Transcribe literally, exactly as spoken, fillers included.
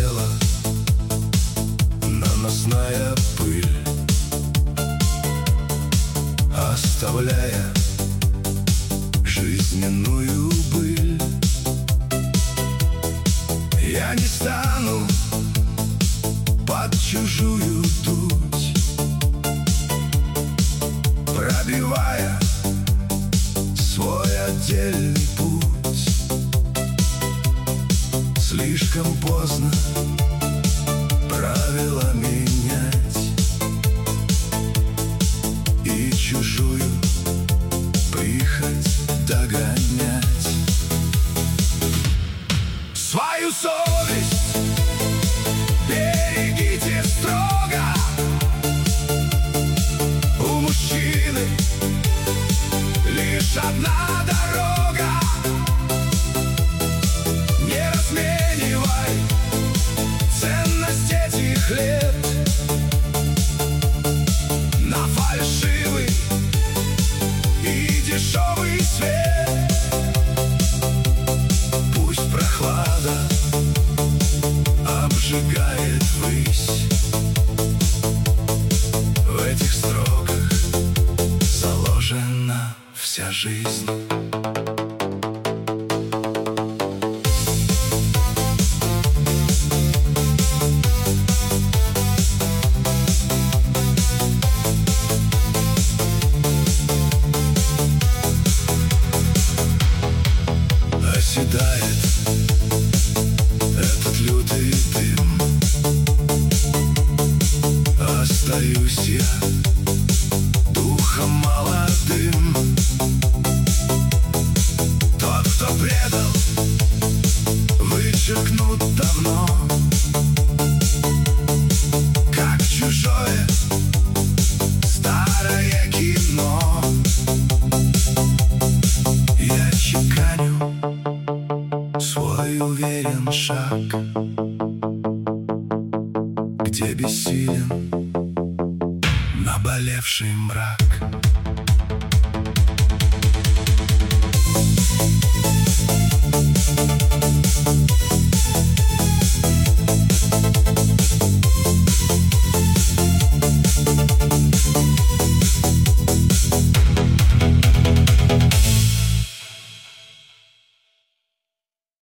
тела наносная пыль, оставляя жизненную быль. Я не стану под чужую дуть, пробивая свой отдельный путь. Слишком поздно правила менять и чужую прихоть догонять. Свою совесть берегите строго. У мужчины лишь одна дорога. Не разменивай ценность этих лет на фальшивый и дешевый свет. Пусть прохлада обжигает ввысь, в этих строках заложена вся жизнь. Оседает этот лютый дым, остаюсь я духом молодым. Тот, кто предал, вычеркнут давно, как чужое старое кино. Я чеканю свой уверен шаг, где бессилен наболевший мрак.